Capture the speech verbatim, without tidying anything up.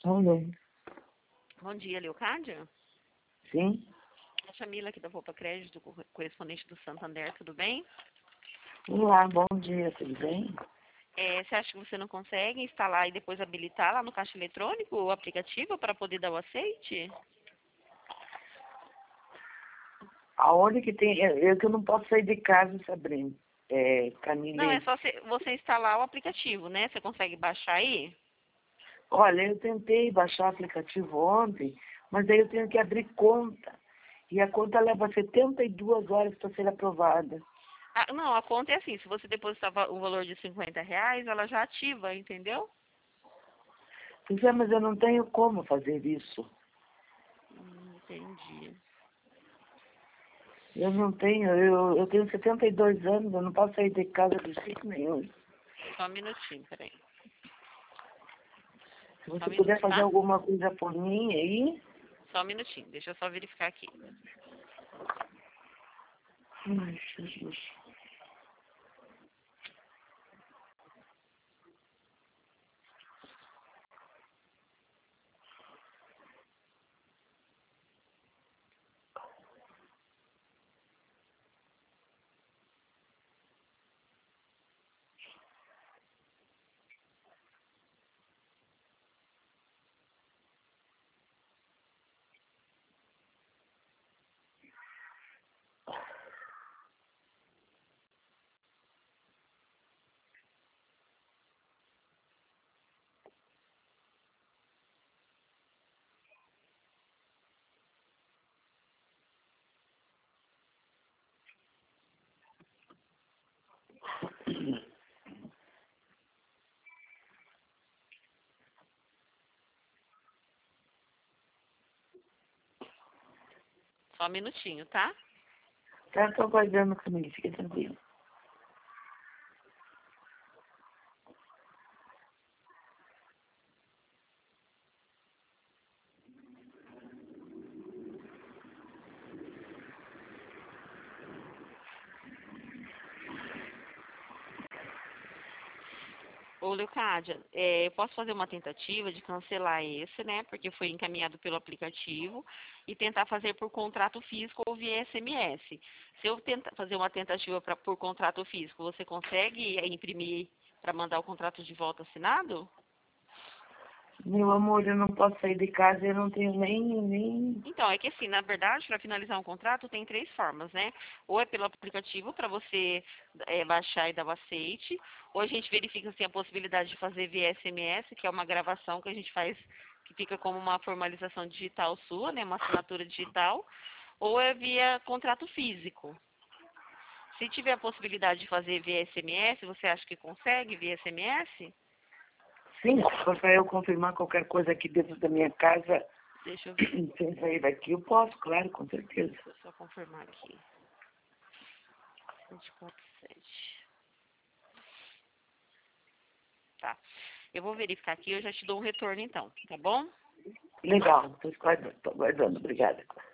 Alô? Bom dia, Leocádia. Sim? É a Jamila aqui da Roupa Crédito, co- correspondente do Santander, tudo bem? Olá, bom dia, tudo bem? É, você acha que você não consegue instalar e depois habilitar lá no caixa eletrônico o aplicativo para poder dar o aceite? Aonde que tem... Eu, eu que eu não posso sair de casa, Sabrina. É, Não, é Camille. só você você instalar o aplicativo, né? Você consegue baixar aí? Olha, eu tentei baixar o aplicativo ontem, mas aí eu tenho que abrir conta. E a conta leva setenta e duas horas para ser aprovada. Ah, não, a conta é assim, se você depositar va- o valor de cinquenta reais, ela já ativa, entendeu? Pois é, mas eu não tenho como fazer isso. Hum, entendi. Eu não tenho, eu, eu tenho setenta e dois anos, eu não posso sair de casa de jeito nenhum. Só um minutinho, peraí. Se Só um você puder minuto, fazer tá? alguma coisa por mim aí... Só um minutinho, deixa eu só verificar aqui. Ai, Jesus. Só um minutinho, tá? Tá, tô aguardando comigo, fica tranquilo. Ô, Leocádia, é, eu posso fazer uma tentativa de cancelar esse, né? Porque foi encaminhado pelo aplicativo e tentar fazer por contrato físico ou via S M S. Se eu tentar fazer uma tentativa pra, por contrato físico, você consegue é, imprimir para mandar o contrato de volta assinado? Meu amor, eu não posso sair de casa, eu não tenho nem, nem... Então, é que assim, na verdade, para finalizar um contrato, tem três formas, né? Ou é pelo aplicativo para você é, baixar e dar o aceite, ou a gente verifica se tem a possibilidade de fazer via S M S, que é uma gravação que a gente faz, que fica como uma formalização digital sua, né? Uma assinatura digital, ou é via contrato físico. Se tiver a possibilidade de fazer via S M S, você acha que consegue via S M S? Sim, se for para eu confirmar qualquer coisa aqui dentro da minha casa, Deixa eu ver, sem sair daqui, eu posso, claro, com certeza. deixa eu só confirmar aqui. sete quatro sete. Tá. Eu vou verificar aqui, eu já te dou um retorno então, tá bom? Legal, estou aguardando, tô aguardando, obrigada.